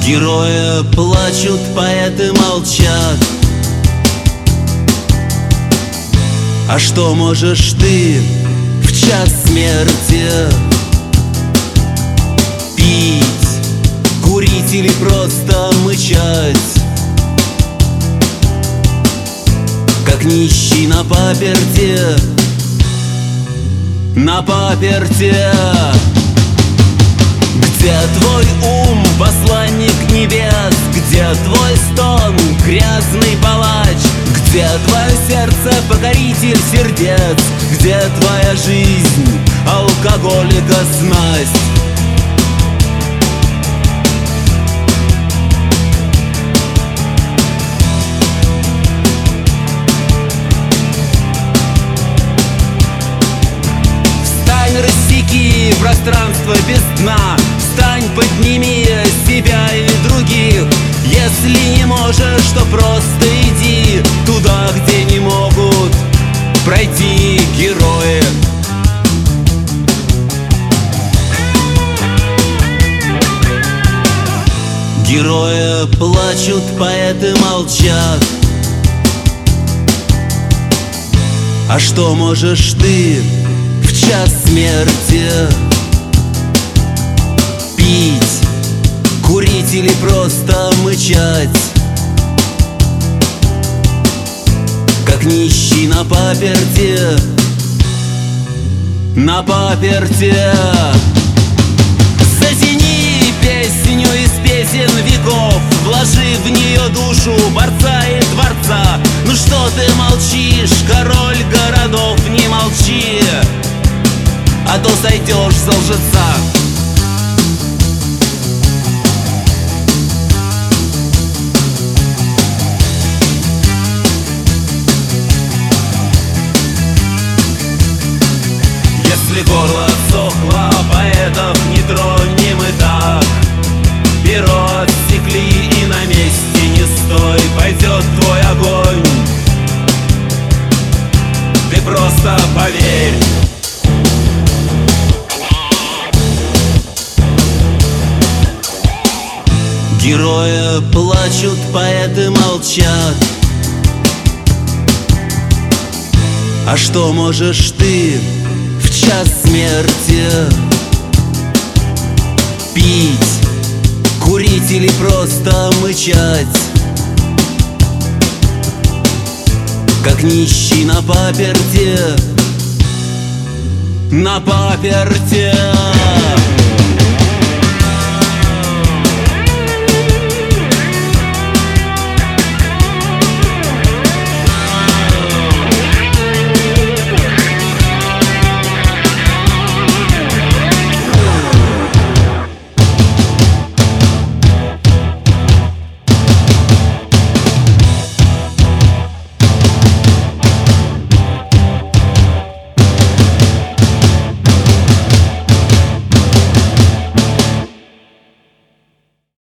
Герои плачут, поэты молчат. А что можешь ты в час смерти? Пить, курить или просто мычать, как нищий на паперти, на паперти. Где твой ум, посланник небес? Где твой стон, грязный палач? Где твое сердце, покоритель сердец? Где твоя жизнь, алкоголика снасть? Встань, рассеки пространство без дна. Встань, подними себя и других. Если не можешь, то просто иди туда, где не могут пройти герои. Герои плачут, поэты молчат. А что можешь ты в час смерти? Пить, курить или просто мычать, как нищий на паперти, на паперти. Затяни песню из песен веков, вложи в нее душу борца и творца. Ну что ты молчишь, король городов, не молчи, а то сойдешь за лжеца. Если горло отсохло, поэтов не тронем и так. Перо отсекли и на месте не стой, пойдет твой огонь. Ты просто поверь. Герои плачут, поэты молчат. А что можешь ты в час смерти? Пить, курить или просто мычать, как нищий на паперти, на паперти.